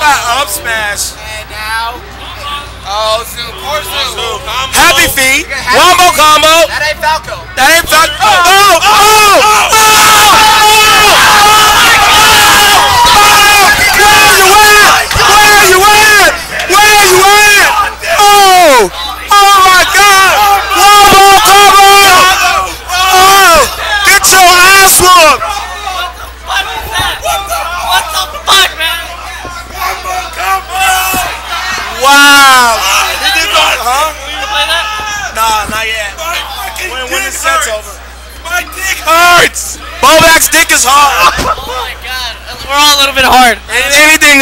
Up smash. And now. Oh, Zoom. Poor Zoom. Happy feet. Wombo combo. That ain't Falco. That ain't Falco. Oh! Wow! Nah, not yet. When the set's over. My dick hurts! Bobak's dick is hard. Oh my god. We're all a little bit hard. Anything